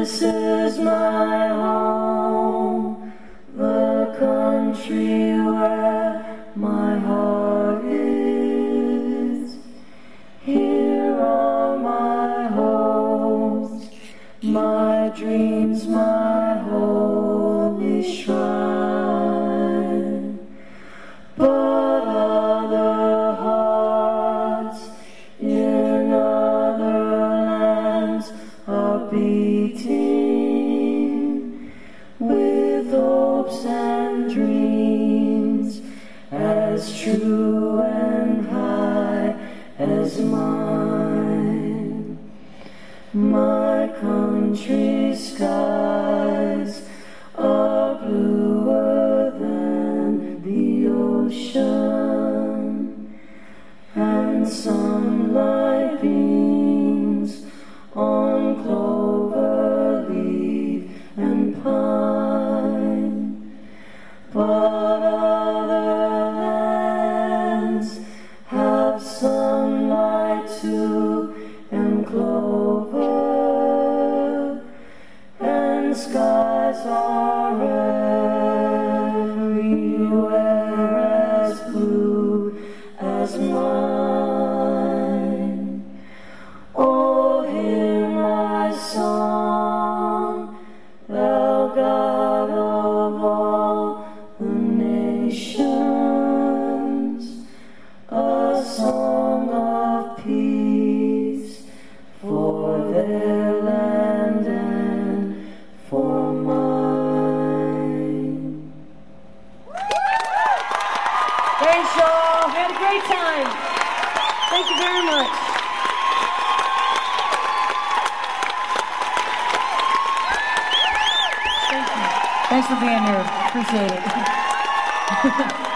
This is my home, the country where my heart is. Here are my hopes, my dreams, my holy shrine. But other hearts in other lands are beating with hopes and dreams as true and high as mine. My country's skies are bluer than the ocean, and sunlight beams on clover leaf and pine. But other lands have sunlight too, and clover, and skies are everywhere as blue as mine. Oh, hear my song, thou God of all the nations, a song of peace for their land and for mine. Thanks, y'all. We had a great time. Thank you very much. Thanks for being here. Appreciate it.